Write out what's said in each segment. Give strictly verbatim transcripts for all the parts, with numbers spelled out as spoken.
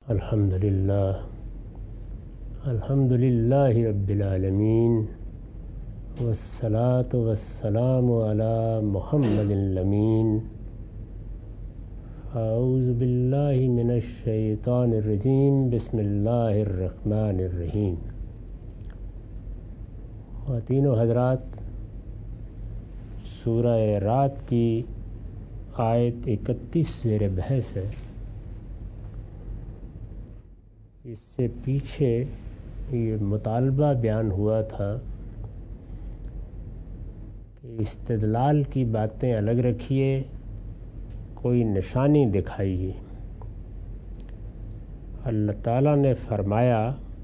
الحمد للہ الحمد للہ رب العالمین والصلاة والسلام علی محمد الامین. اعوذ باللہ من الشیطان الرجیم. بسم اللہ الرحمن الرحیم. خواتین و حضرات، سورہ رات کی آیت اکتیس زیر بحث ہے. اس سے پیچھے یہ مطالبہ بیان ہوا تھا کہ استدلال کی باتیں الگ رکھیے، کوئی نشانی دکھائیے. اللہ تعالیٰ نے فرمایا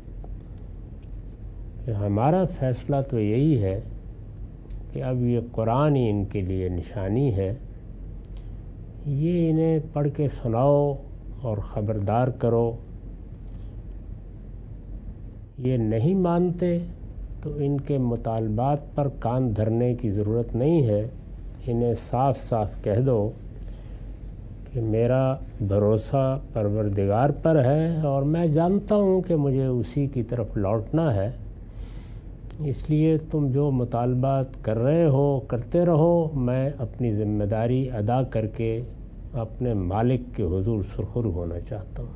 کہ ہمارا فیصلہ تو یہی ہے کہ اب یہ قرآن ہی ان کے لیے نشانی ہے، یہ انہیں پڑھ کے سناؤ اور خبردار کرو. یہ نہیں مانتے تو ان کے مطالبات پر کان دھرنے کی ضرورت نہیں ہے. انہیں صاف صاف کہہ دو کہ میرا بھروسہ پروردگار پر ہے اور میں جانتا ہوں کہ مجھے اسی کی طرف لوٹنا ہے، اس لیے تم جو مطالبات کر رہے ہو کرتے رہو، میں اپنی ذمہ داری ادا کر کے اپنے مالک کے حضور سرخرو ہونا چاہتا ہوں.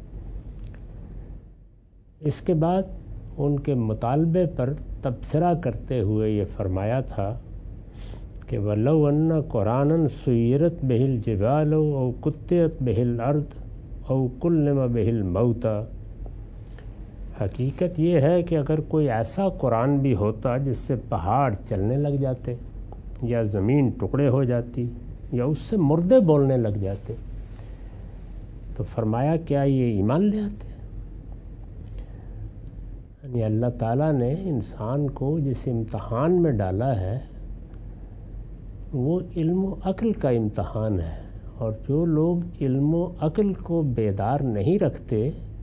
اس کے بعد ان کے مطالبے پر تبصرہ کرتے ہوئے یہ فرمایا تھا کہ وَلَوْ أَنَّ قُرْآنًا سُيِّرَتْ بِهِ الْجِبَالُ أَوْ قُطِّعَتْ بِهِ الْأَرْضُ أَوْ كُلِّمَ بِهِ الْمَوْتَى. حقیقت یہ ہے کہ اگر کوئی ایسا قرآن بھی ہوتا جس سے پہاڑ چلنے لگ جاتے یا زمین ٹکڑے ہو جاتی یا اس سے مردے بولنے لگ جاتے، تو فرمایا کیا یہ ایمان لے آتے؟ یعنی اللہ تعالیٰ نے انسان کو جس امتحان میں ڈالا ہے وہ علم و عقل کا امتحان ہے، اور جو لوگ علم و عقل کو بیدار نہیں رکھتے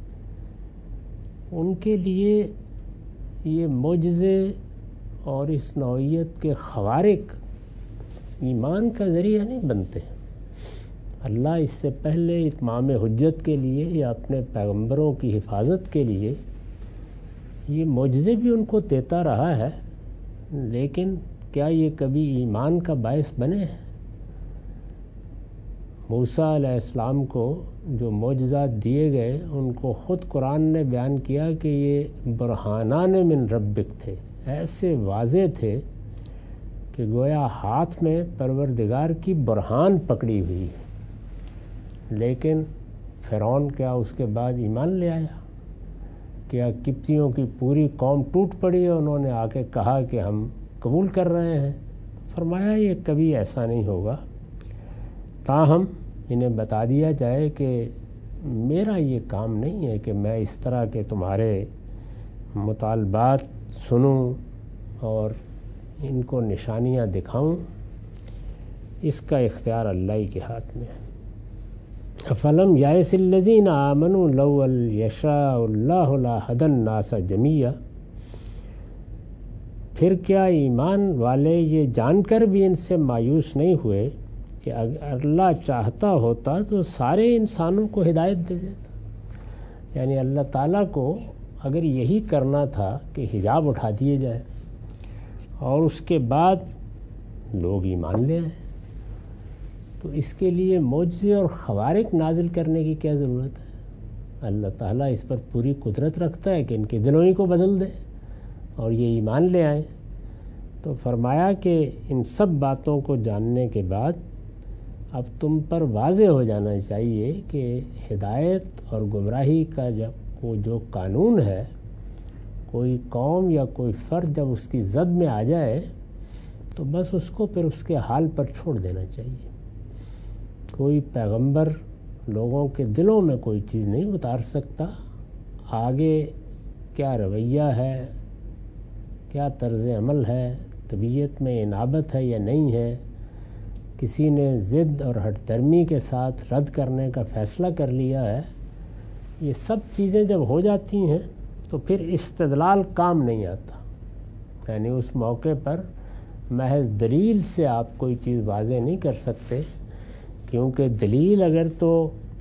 ان کے لیے یہ معجزے اور اس نوعیت کے خوارق ایمان کا ذریعہ نہیں بنتے. اللہ اس سے پہلے اتمام حجت کے لیے یا اپنے پیغمبروں کی حفاظت کے لیے یہ معجزے بھی ان کو دیتا رہا ہے، لیکن کیا یہ کبھی ایمان کا باعث بنے ہیں؟ موسیٰ علیہ السلام کو جو معجزات دیے گئے ان کو خود قرآن نے بیان کیا کہ یہ برہانان من ربک تھے، ایسے واضح تھے کہ گویا ہاتھ میں پروردگار کی برہان پکڑی ہوئی ہے. لیکن فرعون کیا اس کے بعد ایمان لے آیا؟ کیا قبطیوں کی پوری قوم ٹوٹ پڑی اور انہوں نے آ کے کہا کہ ہم قبول کر رہے ہیں؟ فرمایا یہ کبھی ایسا نہیں ہوگا. تاہم انہیں بتا دیا جائے کہ میرا یہ کام نہیں ہے کہ میں اس طرح کے تمہارے مطالبات سنوں اور ان کو نشانیاں دکھاؤں. اس کا اختیار اللہ ہی کے ہاتھ میں ہے. فَلَمْ يَأْسِ الَّذِينَ آمَنُوا لَوْ يَشَاءُ اللَّهُ لَهَدَى النَّاسَ جَمِيعًا. پھر کیا ایمان والے یہ جان کر بھی ان سے مایوس نہیں ہوئے کہ اگر اللہ چاہتا ہوتا تو سارے انسانوں کو ہدایت دے دیتا؟ یعنی اللہ تعالیٰ کو اگر یہی کرنا تھا کہ حجاب اٹھا دیے جائے اور اس کے بعد لوگ ایمان لے آئے، تو اس کے لیے معجزے اور خوارق نازل کرنے کی کیا ضرورت ہے؟ اللہ تعالیٰ اس پر پوری قدرت رکھتا ہے کہ ان کے دلوں ہی کو بدل دے اور یہ ایمان لے آئیں. تو فرمایا کہ ان سب باتوں کو جاننے کے بعد اب تم پر واضح ہو جانا چاہیے کہ ہدایت اور گمراہی کا جب وہ جو قانون ہے، کوئی قوم یا کوئی فرد جب اس کی زد میں آ جائے تو بس اس کو پھر اس کے حال پر چھوڑ دینا چاہیے. کوئی پیغمبر لوگوں کے دلوں میں کوئی چیز نہیں اتار سکتا. آگے کیا رویہ ہے، کیا طرز عمل ہے، طبیعت میں انابت ہے یا نہیں ہے، کسی نے ضد اور ہٹ درمی کے ساتھ رد کرنے کا فیصلہ کر لیا ہے، یہ سب چیزیں جب ہو جاتی ہیں تو پھر استدلال کام نہیں آتا. یعنی اس موقع پر محض دلیل سے آپ کوئی چیز واضح نہیں کر سکتے، کیونکہ دلیل اگر تو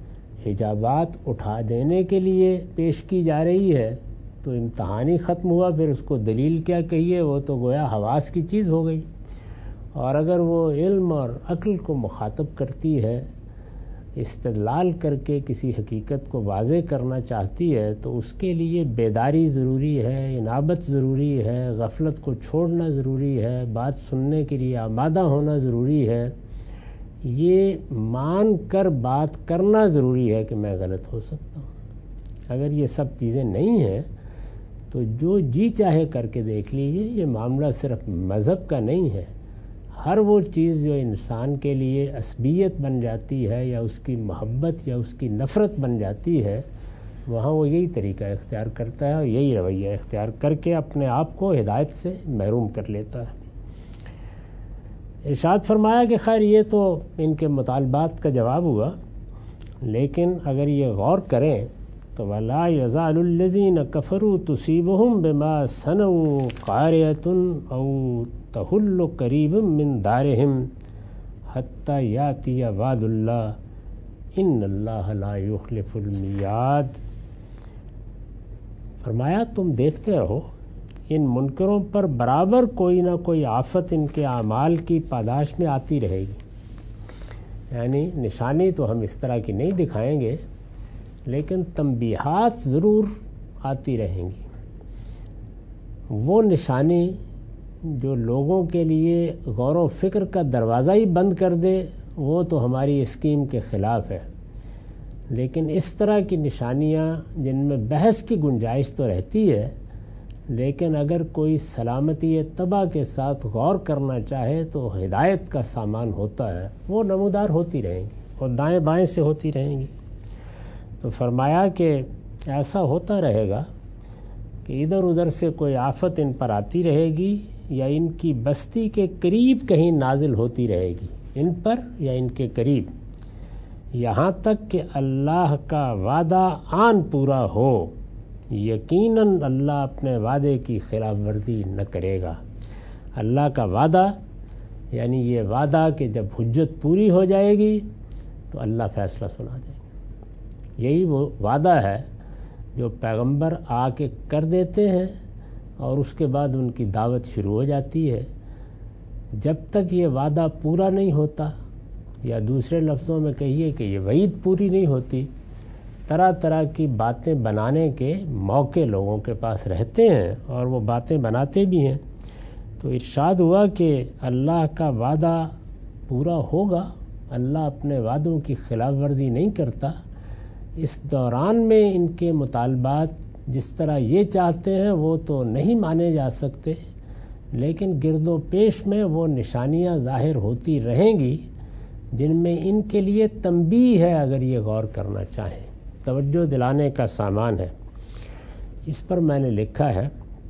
حجابات اٹھا دینے کے لیے پیش کی جا رہی ہے تو امتحان ہی ختم ہوا، پھر اس کو دلیل کیا کہیے، وہ تو گویا حواس کی چیز ہو گئی۔ اور اگر وہ علم اور عقل کو مخاطب کرتی ہے، استدلال کر کے کسی حقیقت کو واضح کرنا چاہتی ہے، تو اس کے لیے بیداری ضروری ہے، انابت ضروری ہے، غفلت کو چھوڑنا ضروری ہے، بات سننے کے لیے آمادہ ہونا ضروری ہے، یہ مان کر بات کرنا ضروری ہے کہ میں غلط ہو سکتا ہوں۔ اگر یہ سب چیزیں نہیں ہیں تو جو جی چاہے کر کے دیکھ لیجئے، یہ معاملہ صرف مذہب کا نہیں ہے۔ ہر وہ چیز جو انسان کے لیے عصبیت بن جاتی ہے یا اس کی محبت یا اس کی نفرت بن جاتی ہے، وہاں وہ یہی طریقہ اختیار کرتا ہے اور یہی رویہ اختیار کر کے اپنے آپ کو ہدایت سے محروم کر لیتا ہے۔ ارشاد فرمایا کہ خیر یہ تو ان کے مطالبات کا جواب ہوا، لیکن اگر یہ غور کریں تو وَلَا يَزَالُ الَّذِينَ كَفَرُوا تُصِيبُهُمْ بِمَا صَنَعُوا قَارِعَةٌ أَوْ تَحُلُّ قَرِيبٌ مِّن دَارِهِمْ حَتَّى يَأْتِيَ وَعْدُ اللَّهِ إِنَّ اللَّهَ لَا يُخْلِفُ الْمِيعَادَ۔ فرمایا تم دیکھتے رہو، ان منکروں پر برابر کوئی نہ کوئی آفت ان کے اعمال کی پاداش میں آتی رہے گی۔ یعنی نشانی تو ہم اس طرح کی نہیں دکھائیں گے، لیکن تنبیہات ضرور آتی رہیں گی۔ وہ نشانی جو لوگوں کے لیے غور و فکر کا دروازہ ہی بند کر دے، وہ تو ہماری اسکیم کے خلاف ہے، لیکن اس طرح کی نشانیاں جن میں بحث کی گنجائش تو رہتی ہے، لیکن اگر کوئی سلامتی طبع کے ساتھ غور کرنا چاہے تو ہدایت کا سامان ہوتا ہے، وہ نمودار ہوتی رہیں گی اور دائیں بائیں سے ہوتی رہیں گی۔ تو فرمایا کہ ایسا ہوتا رہے گا کہ ادھر ادھر سے کوئی آفت ان پر آتی رہے گی یا ان کی بستی کے قریب کہیں نازل ہوتی رہے گی، ان پر یا ان کے قریب، یہاں تک کہ اللہ کا وعدہ آن پورا ہو۔ یقیناً اللہ اپنے وعدے کی خلاف ورزی نہ کرے گا۔ اللہ کا وعدہ یعنی یہ وعدہ کہ جب حجت پوری ہو جائے گی تو اللہ فیصلہ سنا دیں گے۔ یہی وہ وعدہ ہے جو پیغمبر آ کے کر دیتے ہیں اور اس کے بعد ان کی دعوت شروع ہو جاتی ہے۔ جب تک یہ وعدہ پورا نہیں ہوتا، یا دوسرے لفظوں میں کہیے کہ یہ وعید پوری نہیں ہوتی، طرح طرح کی باتیں بنانے کے موقع لوگوں کے پاس رہتے ہیں اور وہ باتیں بناتے بھی ہیں۔ تو ارشاد ہوا کہ اللہ کا وعدہ پورا ہوگا، اللہ اپنے وعدوں کی خلاف ورزی نہیں کرتا۔ اس دوران میں ان کے مطالبات جس طرح یہ چاہتے ہیں وہ تو نہیں مانے جا سکتے، لیکن گرد و پیش میں وہ نشانیاں ظاہر ہوتی رہیں گی جن میں ان کے لیے تنبیہ ہے، اگر یہ غور کرنا چاہیں، توجہ دلانے کا سامان ہے۔ اس پر میں نے لکھا ہے،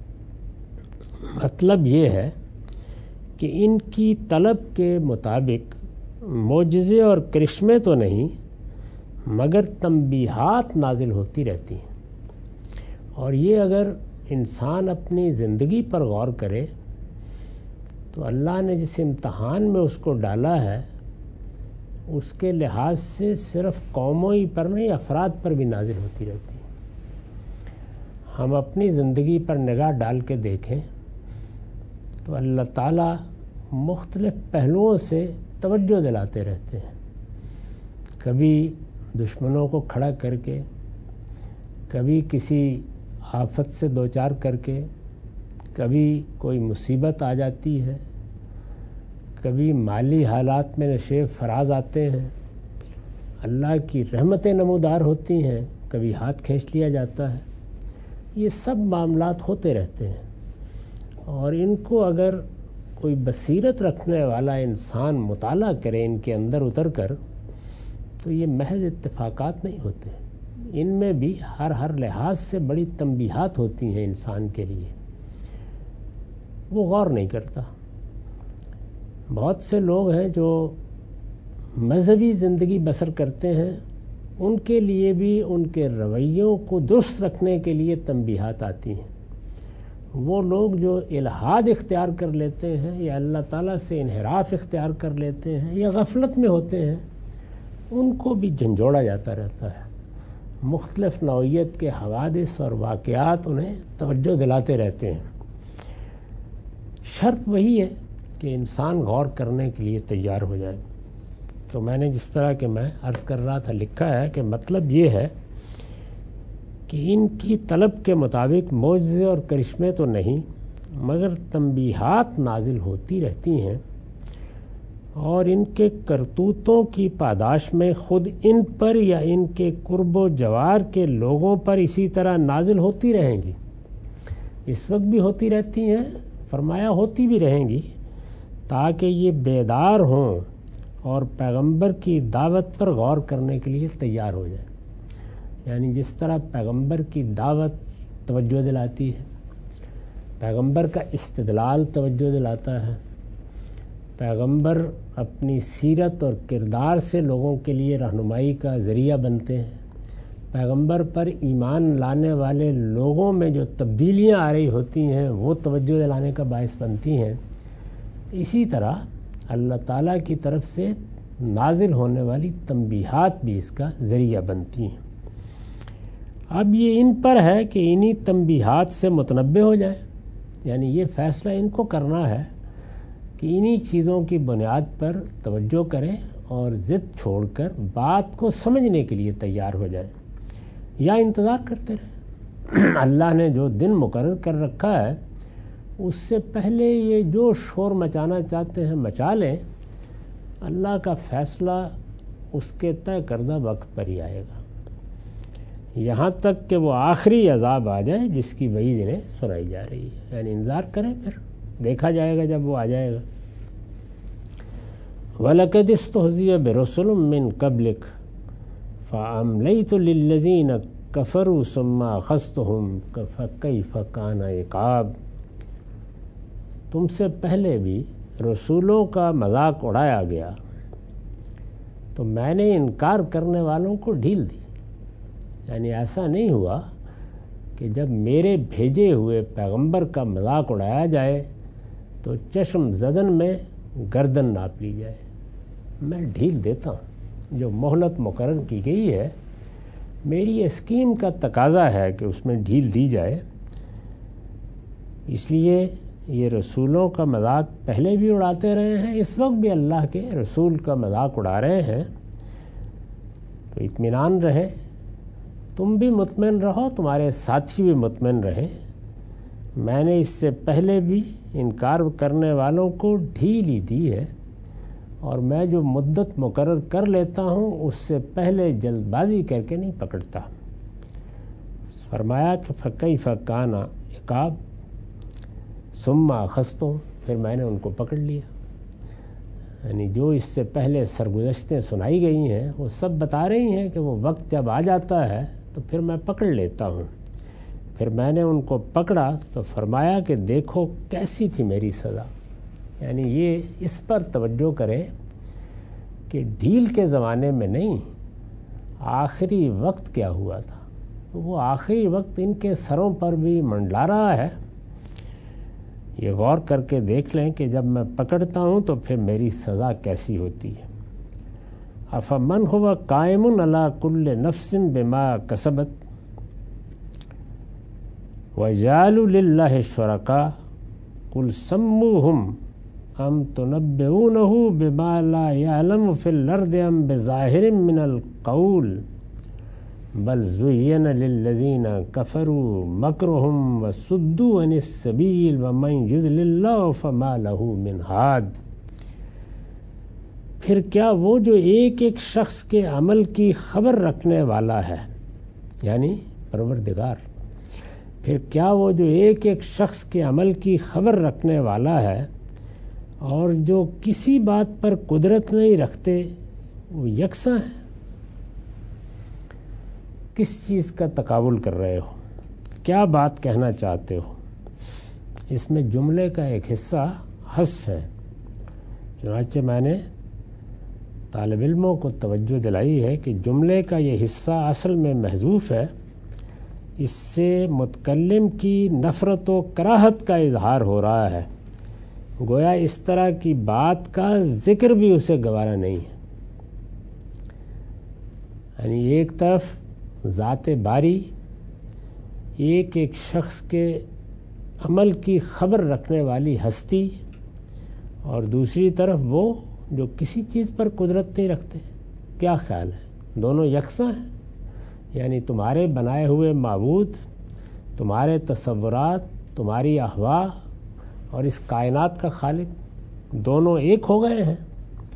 مطلب یہ ہے کہ ان کی طلب کے مطابق معجزے اور کرشمے تو نہیں مگر تنبیہات نازل ہوتی رہتی ہیں، اور یہ اگر انسان اپنی زندگی پر غور کرے تو اللہ نے جس امتحان میں اس کو ڈالا ہے اس کے لحاظ سے صرف قوموں ہی پر نہیں، افراد پر بھی نازل ہوتی رہتی ہیں۔ ہم اپنی زندگی پر نگاہ ڈال کے دیکھیں تو اللہ تعالیٰ مختلف پہلوؤں سے توجہ دلاتے رہتے ہیں، کبھی دشمنوں کو کھڑا کر کے، کبھی کسی آفت سے دوچار کر کے، کبھی کوئی مصیبت آ جاتی ہے، کبھی مالی حالات میں نشیب فراز آتے ہیں، اللہ کی رحمتیں نمودار ہوتی ہیں، کبھی ہاتھ کھینچ لیا جاتا ہے۔ یہ سب معاملات ہوتے رہتے ہیں، اور ان کو اگر کوئی بصیرت رکھنے والا انسان مطالعہ کرے ان کے اندر اتر کر، تو یہ محض اتفاقات نہیں ہوتے، ان میں بھی ہر ہر لحاظ سے بڑی تنبیہات ہوتی ہیں انسان کے لیے۔ وہ غور نہیں کرتا۔ بہت سے لوگ ہیں جو مذہبی زندگی بسر کرتے ہیں، ان کے لیے بھی ان کے رویوں کو درست رکھنے کے لیے تنبیہات آتی ہیں۔ وہ لوگ جو الحاد اختیار کر لیتے ہیں یا اللہ تعالیٰ سے انحراف اختیار کر لیتے ہیں یا غفلت میں ہوتے ہیں، ان کو بھی جھنجھوڑا جاتا رہتا ہے۔ مختلف نوعیت کے حوادث اور واقعات انہیں توجہ دلاتے رہتے ہیں۔ شرط وہی ہے کہ انسان غور کرنے کے لیے تیار ہو جائے۔ تو میں نے جس طرح کہ میں عرض کر رہا تھا لکھا ہے کہ مطلب یہ ہے کہ ان کی طلب کے مطابق معجزے اور کرشمے تو نہیں مگر تنبیہات نازل ہوتی رہتی ہیں، اور ان کے کرتوتوں کی پاداش میں خود ان پر یا ان کے قرب و جوار کے لوگوں پر اسی طرح نازل ہوتی رہیں گی۔ اس وقت بھی ہوتی رہتی ہیں، فرمایا ہوتی بھی رہیں گی، تاکہ یہ بیدار ہوں اور پیغمبر کی دعوت پر غور کرنے کے لیے تیار ہو جائے۔ یعنی جس طرح پیغمبر کی دعوت توجہ دلاتی ہے، پیغمبر کا استدلال توجہ دلاتا ہے، پیغمبر اپنی سیرت اور کردار سے لوگوں کے لیے رہنمائی کا ذریعہ بنتے ہیں، پیغمبر پر ایمان لانے والے لوگوں میں جو تبدیلیاں آ رہی ہوتی ہیں وہ توجہ دلانے کا باعث بنتی ہیں، اسی طرح اللہ تعالیٰ کی طرف سے نازل ہونے والی تنبیہات بھی اس کا ذریعہ بنتی ہیں۔ اب یہ ان پر ہے کہ انہی تنبیہات سے متنبع ہو جائے، یعنی یہ فیصلہ ان کو کرنا ہے کہ انہی چیزوں کی بنیاد پر توجہ کریں اور ضد چھوڑ کر بات کو سمجھنے کے لیے تیار ہو جائیں، یا انتظار کرتے رہیں۔ اللہ نے جو دن مقرر کر رکھا ہے اس سے پہلے یہ جو شور مچانا چاہتے ہیں مچا لیں، اللہ کا فیصلہ اس کے طے کردہ وقت پر ہی آئے گا، یہاں تک کہ وہ آخری عذاب آ جائے جس کی وعید انہیں سنائی جا رہی ہے۔ یعنی انتظار کریں، پھر دیکھا جائے گا جب وہ آ جائے گا۔ وَلَقَدِ اسْتُهْزِئَ بِرُسُلٍ مِّن قَبْلِكَ فَأَمْلَيْتُ لِلَّذِينَ كَفَرُوا ثُمَّ أَخَذْتُهُمْ فَكَيْفَ كَانَ عِقَابِ۔ تم سے پہلے بھی رسولوں کا مذاق اڑایا گیا تو میں نے انکار کرنے والوں کو ڈھیل دی۔ یعنی ایسا نہیں ہوا کہ جب میرے بھیجے ہوئے پیغمبر کا مذاق اڑایا جائے تو چشم زدن میں گردن ناپ لی جائے، میں ڈھیل دیتا ہوں۔ جو مہلت مقرر کی گئی ہے، میری اسکیم کا تقاضا ہے کہ اس میں ڈھیل دی جائے، اس لیے یہ رسولوں کا مذاق پہلے بھی اڑاتے رہے ہیں، اس وقت بھی اللہ کے رسول کا مذاق اڑا رہے ہیں، تو اطمینان رہے، تم بھی مطمئن رہو، تمہارے ساتھی بھی مطمئن رہے۔ میں نے اس سے پہلے بھی انکار کرنے والوں کو ڈھیل ہی دی ہے، اور میں جو مدت مقرر کر لیتا ہوں اس سے پہلے جلد بازی کر کے نہیں پکڑتا۔ فرمایا کہ فَكَيْفَ كَانَ عِقَابِ، ثُمَّ أَخَذْتُهُمْ، پھر میں نے ان کو پکڑ لیا۔ یعنی جو اس سے پہلے سرگزشتیں سنائی گئی ہیں وہ سب بتا رہی ہیں کہ وہ وقت جب آ جاتا ہے تو پھر میں پکڑ لیتا ہوں۔ پھر میں نے ان کو پکڑا تو فرمایا کہ دیکھو کیسی تھی میری سزا۔ یعنی یہ اس پر توجہ کرے کہ ڈھیل کے زمانے میں نہیں، آخری وقت کیا ہوا تھا، وہ آخری وقت ان کے سروں پر بھی منڈلا رہا ہے۔ یہ غور کر کے دیکھ لیں کہ جب میں پکڑتا ہوں تو پھر میری سزا کیسی ہوتی ہے۔ أَفَمَنْ هُوَ قَائِمٌ عَلَىٰ كُلِّ نَفْسٍ بِمَا كَسَبَتْ وَجَعَلُوا لِلَّهِ شُرَكَاءَ قُلْ سَمُّوهُمْ أَمْ تُنَبِّئُونَهُ بِمَا لَا يَعْلَمُ فِي الْأَرْضِ أَمْ بِظَاهِرٍ مِّنَ الْقَوْلِ بَلْ زُيِّنَ لِلَّذِينَ كَفَرُوا مَكْرُهُمْ وَصُدُّوا عَنِ السَّبِيلِ وَمَن يُضْلِلِ اللَّهُ فَمَا لَهُ مِنْ هَادٍ۔ پھر کیا وہ جو ایک ایک شخص کے عمل کی خبر رکھنے والا ہے، یعنی پروردگار، پھر کیا وہ جو ایک ایک شخص کے عمل کی خبر رکھنے والا ہے اور جو کسی بات پر قدرت نہیں رکھتے وہ یکساں ہیں؟ کس چیز کا تقابل کر رہے ہو، کیا بات کہنا چاہتے ہو؟ اس میں جملے کا ایک حصہ حذف ہے، چنانچہ میں نے طالب علموں کو توجہ دلائی ہے کہ جملے کا یہ حصہ اصل میں محذوف ہے، اس سے متکلم کی نفرت و کراہت کا اظہار ہو رہا ہے، گویا اس طرح کی بات کا ذکر بھی اسے گوارا نہیں ہے۔ یعنی ایک طرف ذات باری ایک ایک شخص کے عمل کی خبر رکھنے والی ہستی، اور دوسری طرف وہ جو کسی چیز پر قدرت نہیں رکھتے. کیا خیال ہے؟ دونوں یکساں ہیں. یعنی تمہارے بنائے ہوئے معبود، تمہارے تصورات، تمہاری احوا اور اس کائنات کا خالق دونوں ایک ہو گئے ہیں.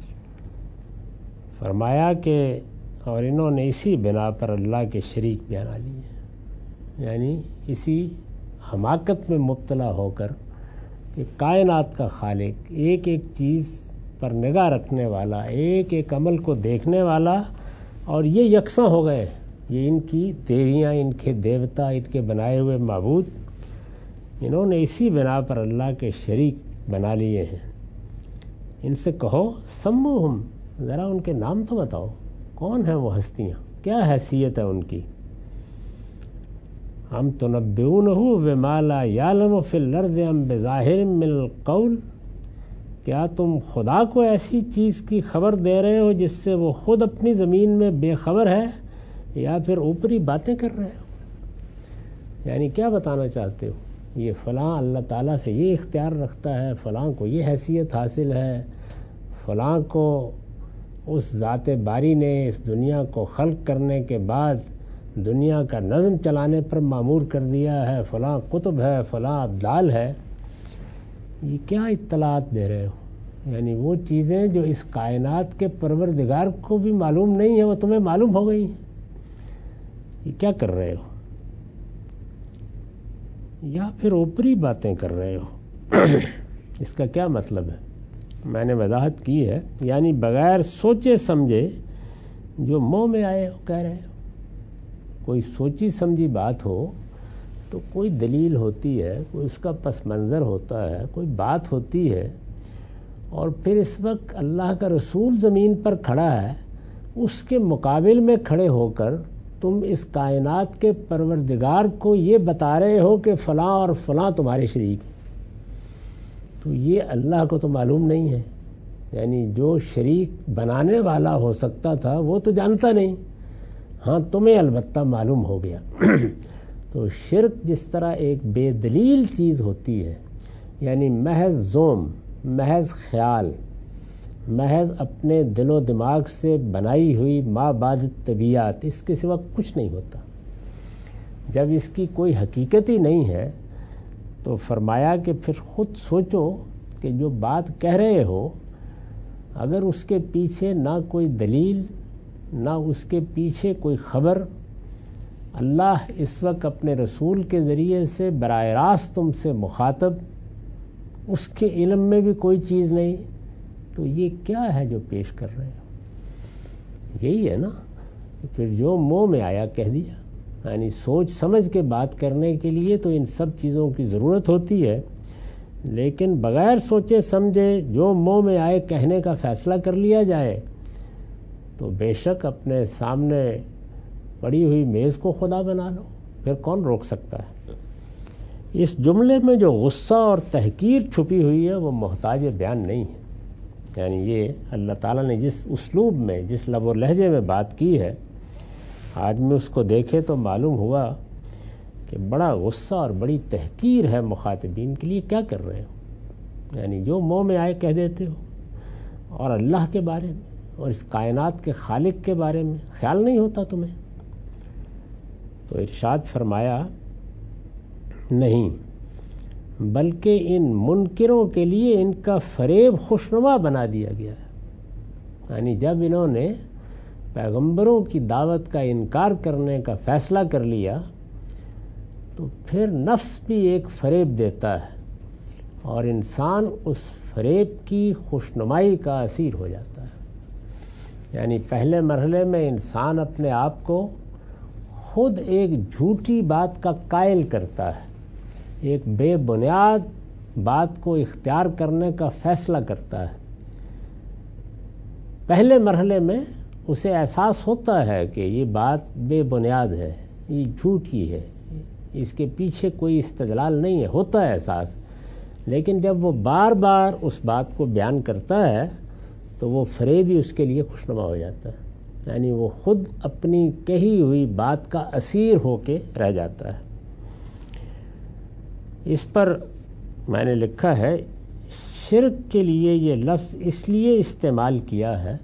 فرمایا کہ اور انہوں نے اسی بنا پر اللہ کے شریک بنا لیے، یعنی اسی حماقت میں مبتلا ہو کر کہ کائنات کا خالق، ایک ایک چیز پر نگاہ رکھنے والا، ایک ایک عمل کو دیکھنے والا، اور یہ یکساں ہو گئے. یہ ان کی دیویاں، ان کے دیوتا، ان کے بنائے ہوئے معبود، انہوں نے اسی بنا پر اللہ کے شریک بنا لیے ہیں. ان سے کہو سموہم، ذرا ان کے نام تو بتاؤ، کون ہیں وہ ہستیاں، کیا حیثیت ہے ان کی. ام تنبئونہ بما لا یعلم فی الارض ام بظاہر من القول، کیا تم خدا کو ایسی چیز کی خبر دے رہے ہو جس سے وہ خود اپنی زمین میں بے خبر ہے، یا پھر اوپری باتیں کر رہے ہو. یعنی کیا بتانا چاہتے ہو؟ یہ فلاں اللہ تعالیٰ سے یہ اختیار رکھتا ہے، فلاں کو یہ حیثیت حاصل ہے، فلاں کو اس ذات باری نے اس دنیا کو خلق کرنے کے بعد دنیا کا نظم چلانے پر مامور کر دیا ہے، فلاں قطب ہے، فلاں ابدال ہے. یہ کیا اطلاعات دے رہے ہو؟ یعنی وہ چیزیں جو اس کائنات کے پروردگار کو بھی معلوم نہیں ہے، وہ تمہیں معلوم ہو گئی ہیں. یہ کیا کر رہے ہو؟ یا پھر اوپری باتیں کر رہے ہو. اس کا کیا مطلب ہے؟ میں نے وضاحت کی ہے، یعنی بغیر سوچے سمجھے جو منہ میں آئے ہو کہہ رہے ہو. کوئی سوچی سمجھی بات ہو تو کوئی دلیل ہوتی ہے، کوئی اس کا پس منظر ہوتا ہے، کوئی بات ہوتی ہے، اور پھر اس وقت اللہ کا رسول زمین پر کھڑا ہے، اس کے مقابل میں کھڑے ہو کر تم اس کائنات کے پروردگار کو یہ بتا رہے ہو کہ فلاں اور فلاں تمہارے شریک ہیں. تو یہ اللہ کو تو معلوم نہیں ہے. یعنی جو شریک بنانے والا ہو سکتا تھا وہ تو جانتا نہیں، ہاں تمہیں البتہ معلوم ہو گیا. تو شرک جس طرح ایک بے دلیل چیز ہوتی ہے، یعنی محض زوم، محض خیال، محض اپنے دل و دماغ سے بنائی ہوئی ما بعد طبیعت، اس کے سوا کچھ نہیں ہوتا. جب اس کی کوئی حقیقت ہی نہیں ہے تو فرمایا کہ پھر خود سوچو کہ جو بات کہہ رہے ہو، اگر اس کے پیچھے نہ کوئی دلیل، نہ اس کے پیچھے کوئی خبر، اللہ اس وقت اپنے رسول کے ذریعے سے براہ راست تم سے مخاطب، اس کے علم میں بھی کوئی چیز نہیں، تو یہ کیا ہے جو پیش کر رہے ہو؟ یہی ہے نا. پھر جو منہ میں آیا کہہ دیا. یعنی سوچ سمجھ کے بات کرنے کے لیے تو ان سب چیزوں کی ضرورت ہوتی ہے، لیکن بغیر سوچے سمجھے جو منہ میں آئے کہنے کا فیصلہ کر لیا جائے تو بے شک اپنے سامنے پڑی ہوئی میز کو خدا بنا لو. پھر کون روک سکتا ہے؟ اس جملے میں جو غصہ اور تحقیر چھپی ہوئی ہے وہ محتاج بیان نہیں ہے. یعنی یہ اللہ تعالیٰ نے جس اسلوب میں، جس لب و لہجے میں بات کی ہے، آدمی اس کو دیکھے تو معلوم ہوا کہ بڑا غصہ اور بڑی تحقیر ہے مخاطبین کے لیے. کیا کر رہے ہو؟ یعنی جو منہ میں آئے کہہ دیتے ہو، اور اللہ کے بارے میں اور اس کائنات کے خالق کے بارے میں خیال نہیں ہوتا تمہیں. تو ارشاد فرمایا نہیں، بلکہ ان منکروں کے لیے ان کا فریب خوشنما بنا دیا گیا ہے. یعنی جب انہوں نے پیغمبروں کی دعوت کا انکار کرنے کا فیصلہ کر لیا تو پھر نفس بھی ایک فریب دیتا ہے، اور انسان اس فریب کی خوشنمائی کا اسیر ہو جاتا ہے. یعنی پہلے مرحلے میں انسان اپنے آپ کو خود ایک جھوٹی بات کا قائل کرتا ہے، ایک بے بنیاد بات کو اختیار کرنے کا فیصلہ کرتا ہے. پہلے مرحلے میں اسے احساس ہوتا ہے کہ یہ بات بے بنیاد ہے، یہ جھوٹی ہے، اس کے پیچھے کوئی استدلال نہیں ہے، ہوتا ہے احساس. لیکن جب وہ بار بار اس بات کو بیان کرتا ہے تو وہ فریب ہی اس کے لیے خوشنما ہو جاتا ہے. یعنی وہ خود اپنی کہی ہوئی بات کا اسیر ہو کے رہ جاتا ہے۔ اس پر میں نے لکھا ہے شرک کے لیے یہ لفظ اس لیے استعمال کیا ہے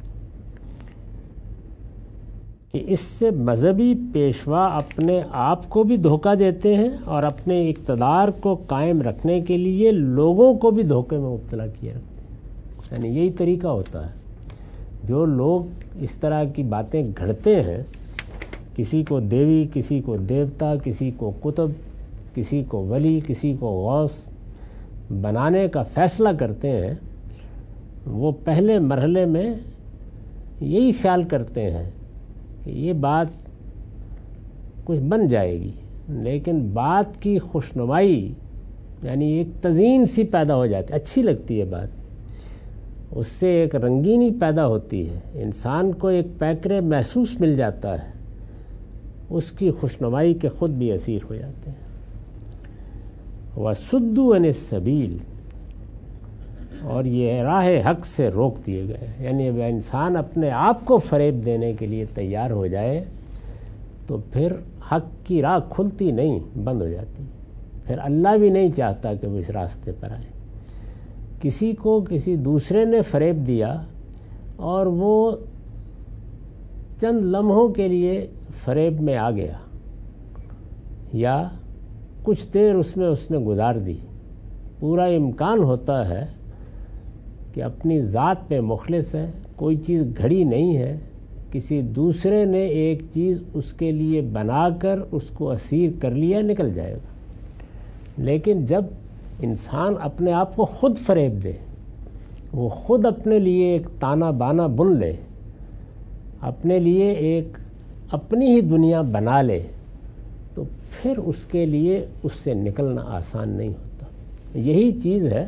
کہ اس سے مذہبی پیشوا اپنے آپ کو بھی دھوکہ دیتے ہیں اور اپنے اقتدار کو قائم رکھنے کے لیے لوگوں کو بھی دھوکے میں مبتلا کیے رکھتے ہیں۔ یعنی یہی طریقہ ہوتا ہے، جو لوگ اس طرح کی باتیں گھڑتے ہیں، کسی کو دیوی، کسی کو دیوتا، کسی کو قطب، کسی کو ولی، کسی کو غوث بنانے کا فیصلہ کرتے ہیں، وہ پہلے مرحلے میں یہی خیال کرتے ہیں کہ یہ بات کچھ بن جائے گی، لیکن بات کی خوشنمائی یعنی ایک تزئین سی پیدا ہو جاتی ہے، اچھی لگتی ہے بات، اس سے ایک رنگینی پیدا ہوتی ہے، انسان کو ایک پیکرے محسوس مل جاتا ہے، اس کی خوشنمائی کے خود بھی اسیر ہو جاتے ہیں۔ وَصُدُّوا عَنِ السَّبِيلِ، اور یہ راہ حق سے روک دیے گئے، یعنی وہ انسان اپنے آپ کو فریب دینے کے لیے تیار ہو جائے تو پھر حق کی راہ کھلتی نہیں، بند ہو جاتی، پھر اللہ بھی نہیں چاہتا کہ وہ اس راستے پر آئے۔ کسی کو کسی دوسرے نے فریب دیا اور وہ چند لمحوں کے لیے فریب میں آ گیا یا کچھ دیر اس میں اس نے گزار دی، پورا امکان ہوتا ہے کہ اپنی ذات پہ مخلص ہے، کوئی چیز گھڑی نہیں ہے، کسی دوسرے نے ایک چیز اس کے لیے بنا کر اس کو اسیر کر لیا، نکل جائے گا۔ لیکن جب انسان اپنے آپ کو خود فریب دے، وہ خود اپنے لیے ایک تانا بانا بن لے، اپنے لیے ایک اپنی ہی دنیا بنا لے، تو پھر اس کے لیے اس سے نکلنا آسان نہیں ہوتا۔ یہی چیز ہے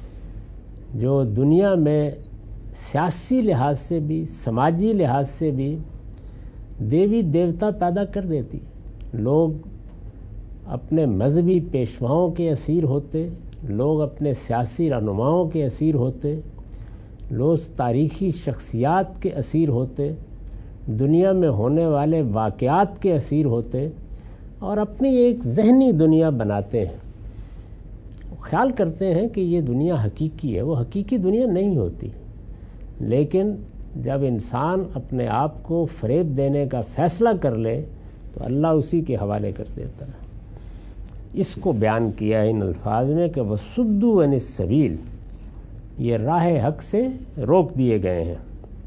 جو دنیا میں سیاسی لحاظ سے بھی، سماجی لحاظ سے بھی دیوی دیوتا پیدا کر دیتی۔ لوگ اپنے مذہبی پیشواؤں کے اسیر ہوتے، لوگ اپنے سیاسی رہنماؤں کے اسیر ہوتے، لوگ تاریخی شخصیات کے اسیر ہوتے، دنیا میں ہونے والے واقعات کے اسیر ہوتے اور اپنی ایک ذہنی دنیا بناتے ہیں، خیال کرتے ہیں کہ یہ دنیا حقیقی ہے۔ وہ حقیقی دنیا نہیں ہوتی، لیکن جب انسان اپنے آپ کو فریب دینے کا فیصلہ کر لے تو اللہ اسی کے حوالے کر دیتا ہے۔ اس کو بیان کیا ہے ان الفاظ میں کہ وَصُدُّوا عَنِ السَّبِيلِ، یہ راہ حق سے روک دیے گئے ہیں۔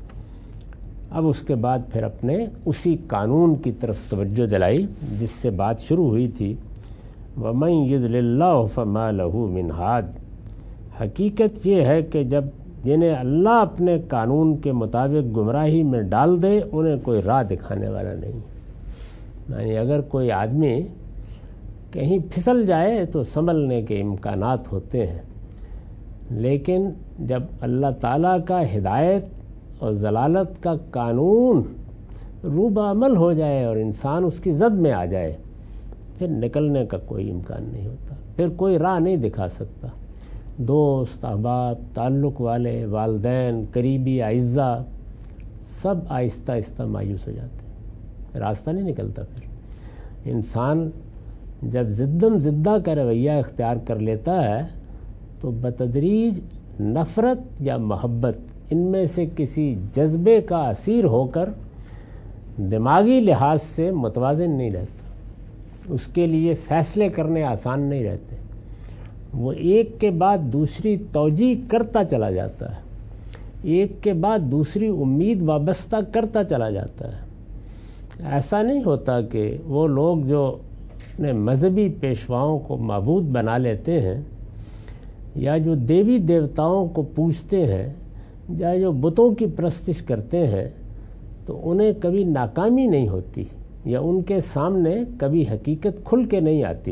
اب اس کے بعد پھر اپنے اسی قانون کی طرف توجہ دلائی جس سے بات شروع ہوئی تھی، وَمَن يُضْلِلِ اللَّهُ فَمَا لَهُ مِنْ هَادٍ۔ حقیقت یہ ہے کہ جب جنہیں اللہ اپنے قانون کے مطابق گمراہی میں ڈال دے، انہیں کوئی راہ دکھانے والا نہیں۔ یعنی اگر کوئی آدمی کہیں پھسل جائے تو سنبھلنے کے امکانات ہوتے ہیں، لیکن جب اللہ تعالیٰ کا ہدایت اور ضلالت کا قانون روبہ عمل ہو جائے اور انسان اس کی زد میں آ جائے، پھر نکلنے کا کوئی امکان نہیں ہوتا، پھر کوئی راہ نہیں دکھا سکتا۔ دوست، احباب، تعلق والے، والدین، قریبی اعزاء سب آہستہ آہستہ مایوس ہو جاتے ہیں، راستہ نہیں نکلتا۔ پھر انسان جب زدم زدہ کا رویہ اختیار کر لیتا ہے تو بتدریج نفرت یا محبت ان میں سے کسی جذبے کا اسیر ہو کر دماغی لحاظ سے متوازن نہیں رہتا، اس کے لیے فیصلے کرنے آسان نہیں رہتے، وہ ایک کے بعد دوسری توجیہ کرتا چلا جاتا ہے، ایک کے بعد دوسری امید وابستہ کرتا چلا جاتا ہے۔ ایسا نہیں ہوتا کہ وہ لوگ جو اپنے مذہبی پیشواؤں کو معبود بنا لیتے ہیں یا جو دیوی دیوتاؤں کو پوجتے ہیں یا جو بتوں کی پرستش کرتے ہیں، تو انہیں کبھی ناکامی نہیں ہوتی یا ان کے سامنے کبھی حقیقت کھل کے نہیں آتی۔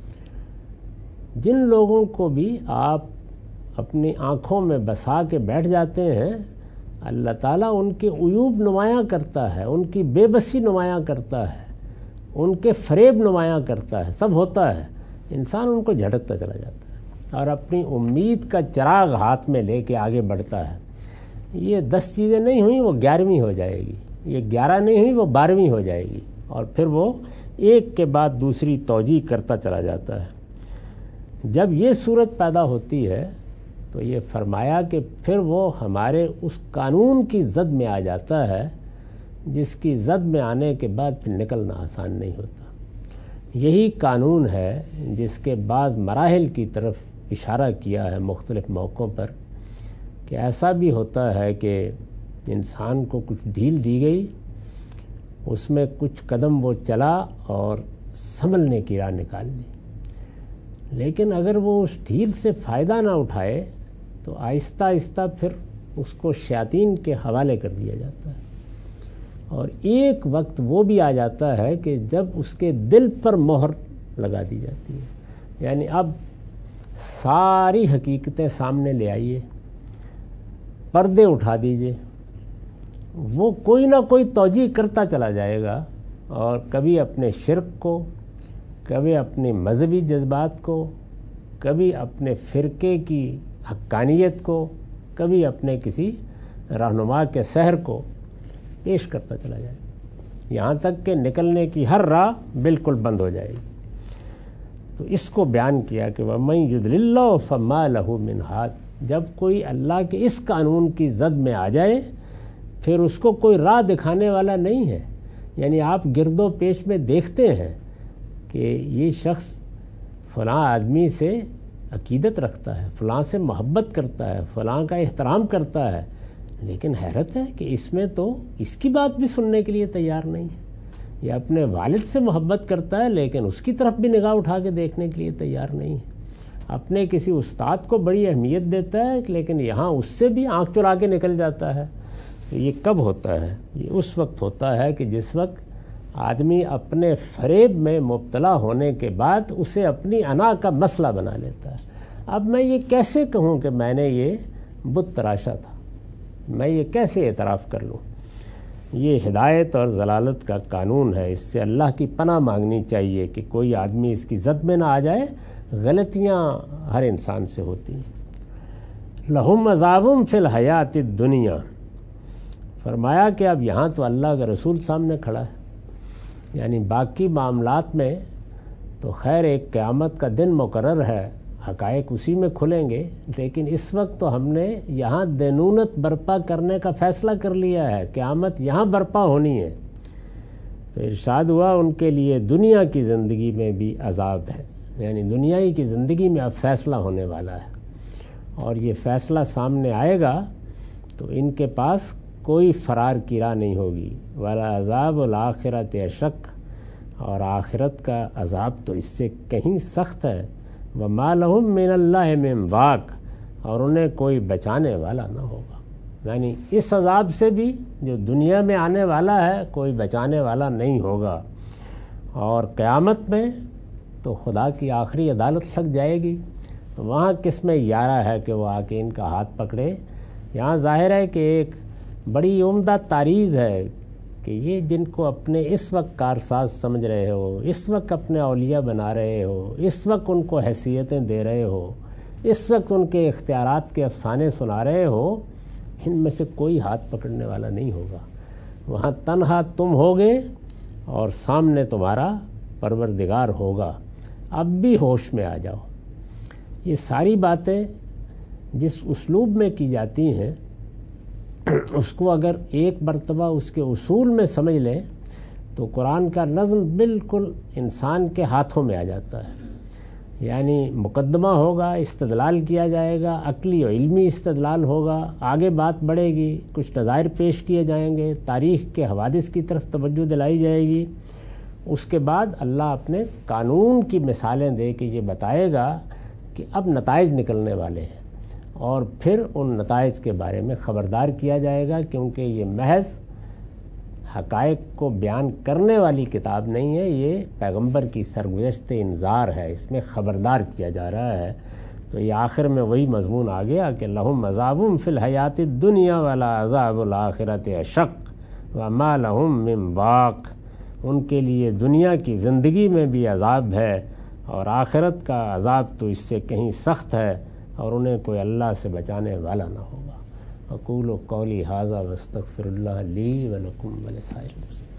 جن لوگوں کو بھی آپ اپنی آنکھوں میں بسا کے بیٹھ جاتے ہیں، اللہ تعالیٰ ان کے عیوب نمایاں کرتا ہے، ان کی بے بسی نمایاں کرتا ہے، ان کے فریب نمایاں کرتا ہے، سب ہوتا ہے، انسان ان کو جھٹکتا چلا جاتا ہے اور اپنی امید کا چراغ ہاتھ میں لے کے آگے بڑھتا ہے۔ یہ دس چیزیں نہیں ہوئیں، وہ گیارہویں ہو جائے گی، یہ گیارہ نہیں ہوئی، وہ بارہویں ہو جائے گی، اور پھر وہ ایک کے بعد دوسری توجیہ کرتا چلا جاتا ہے۔ جب یہ صورت پیدا ہوتی ہے تو یہ فرمایا کہ پھر وہ ہمارے اس قانون کی زد میں آ جاتا ہے جس کی زد میں آنے کے بعد پھر نکلنا آسان نہیں ہوتا۔ یہی قانون ہے جس کے بعض مراحل کی طرف اشارہ کیا ہے مختلف موقعوں پر، کہ ایسا بھی ہوتا ہے کہ انسان کو کچھ ڈھیل دی گئی، اس میں کچھ قدم وہ چلا اور سنبھلنے کی راہ نکال لی، لیکن اگر وہ اس ڈھیل سے فائدہ نہ اٹھائے تو آہستہ آہستہ پھر اس کو شیاطین کے حوالے کر دیا جاتا ہے، اور ایک وقت وہ بھی آ جاتا ہے کہ جب اس کے دل پر مہر لگا دی جاتی ہے، یعنی اب ساری حقیقتیں سامنے لے آئیے، پردے اٹھا دیجئے۔ وہ کوئی نہ کوئی توجیہ کرتا چلا جائے گا، اور کبھی اپنے شرک کو، کبھی اپنے مذہبی جذبات کو، کبھی اپنے فرقے کی حقانیت کو، کبھی اپنے کسی رہنما کے سحر کو پیش کرتا چلا جائے گا، یہاں تک کہ نکلنے کی ہر راہ بالکل بند ہو جائے گی۔ تو اس کو بیان کیا کہ وَمَن يُضْلِلِ اللَّهُ فَمَا لَهُ مِنْ هَادٍ، جب کوئی اللہ کے اس قانون کی زد میں آ جائے پھر اس کو کوئی راہ دکھانے والا نہیں ہے۔ یعنی آپ گرد و پیش میں دیکھتے ہیں کہ یہ شخص فلاں آدمی سے عقیدت رکھتا ہے، فلاں سے محبت کرتا ہے، فلاں کا احترام کرتا ہے، لیکن حیرت ہے کہ اس میں تو اس کی بات بھی سننے کے لیے تیار نہیں ہے۔ یہ اپنے والد سے محبت کرتا ہے لیکن اس کی طرف بھی نگاہ اٹھا کے دیکھنے کے لیے تیار نہیں ہے۔ اپنے کسی استاد کو بڑی اہمیت دیتا ہے لیکن یہاں اس سے بھی آنکھ چرا کے نکل جاتا ہے۔ تو یہ کب ہوتا ہے؟ یہ اس وقت ہوتا ہے کہ جس وقت آدمی اپنے فریب میں مبتلا ہونے کے بعد اسے اپنی انا کا مسئلہ بنا لیتا ہے۔ اب میں یہ کیسے کہوں کہ میں نے یہ بت تراشا تھا، میں یہ کیسے اعتراف کر لوں؟ یہ ہدایت اور ضلالت کا قانون ہے، اس سے اللہ کی پناہ مانگنی چاہیے کہ کوئی آدمی اس کی زد میں نہ آ جائے۔ غلطیاں ہر انسان سے ہوتی ہیں۔ لہم عذاب فی الحیات الدنیا، فرمایا کہ اب یہاں تو اللہ کا رسول سامنے کھڑا ہے، یعنی باقی معاملات میں تو خیر ایک قیامت کا دن مقرر ہے، حقائق اسی میں کھلیں گے، لیکن اس وقت تو ہم نے یہاں دینونت برپا کرنے کا فیصلہ کر لیا ہے، قیامت یہاں برپا ہونی ہے۔ تو ارشاد ہوا ان کے لیے دنیا کی زندگی میں بھی عذاب ہے، یعنی دنیائی کی زندگی میں اب فیصلہ ہونے والا ہے، اور یہ فیصلہ سامنے آئے گا تو ان کے پاس کوئی فرار کی راہ نہیں ہوگی۔ وَلَا عَذَابُ الْآخِرَةِ أَشَقُّ، اور آخرت کا عذاب تو اس سے کہیں سخت ہے۔ وَمَا لَهُم مِّنَ اللَّهِ مِن وَاقٍ، اور انہیں کوئی بچانے والا نہ ہوگا، یعنی اس عذاب سے بھی جو دنیا میں آنے والا ہے کوئی بچانے والا نہیں ہوگا، اور قیامت میں تو خدا کی آخری عدالت لگ جائے گی، وہاں کس میں یارہ ہے کہ وہ آ کے ان کا ہاتھ پکڑے۔ یہاں ظاہر ہے کہ ایک بڑی عمدہ تعریض ہے کہ یہ جن کو اپنے اس وقت کارساز سمجھ رہے ہو، اس وقت اپنے اولیاء بنا رہے ہو، اس وقت ان کو حیثیتیں دے رہے ہو، اس وقت ان کے اختیارات کے افسانے سنا رہے ہو، ان میں سے کوئی ہاتھ پکڑنے والا نہیں ہوگا۔ وہاں تنہا تم ہوگے اور سامنے تمہارا پروردگار ہوگا۔ اب بھی ہوش میں آ جاؤ۔ یہ ساری باتیں جس اسلوب میں کی جاتی ہیں اس کو اگر ایک مرتبہ اس کے اصول میں سمجھ لیں تو قرآن کا نظم بالکل انسان کے ہاتھوں میں آ جاتا ہے، یعنی مقدمہ ہوگا، استدلال کیا جائے گا، عقلی و علمی استدلال ہوگا، آگے بات بڑھے گی، کچھ نظائر پیش کیے جائیں گے، تاریخ کے حوادث کی طرف توجہ دلائی جائے گی، اس کے بعد اللہ اپنے قانون کی مثالیں دے کے یہ بتائے گا کہ اب نتائج نکلنے والے ہیں، اور پھر ان نتائج کے بارے میں خبردار کیا جائے گا، کیونکہ یہ محض حقائق کو بیان کرنے والی کتاب نہیں ہے، یہ پیغمبر کی سرگزشت انذار ہے، اس میں خبردار کیا جا رہا ہے۔ تو یہ آخر میں وہی مضمون آ گیا کہ لہم عذاب فی الحیات الدنیا ولا عذاب الآخرۃ اشق وما لہم من واق، ان کے لیے دنیا کی زندگی میں بھی عذاب ہے اور آخرت کا عذاب تو اس سے کہیں سخت ہے، اور انہیں کوئی اللہ سے بچانے والا نہ ہوگا۔ اقول قولی ھذا واستغفر اللہ لی ولکم ولسائر المسلمین.